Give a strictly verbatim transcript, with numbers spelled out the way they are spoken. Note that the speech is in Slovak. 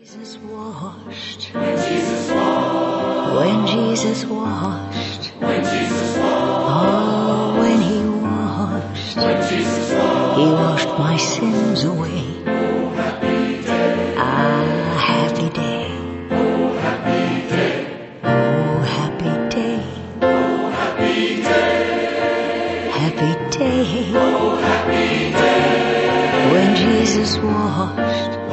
Jesus washed, when Jesus washed, when Jesus washed, when Jesus washed, oh, when He washed, when Jesus washed, He washed my sins away. Oh, happy day, ah, happy day, oh, happy day, oh, happy day, oh, happy day, happy day, oh, happy day, when Jesus washed.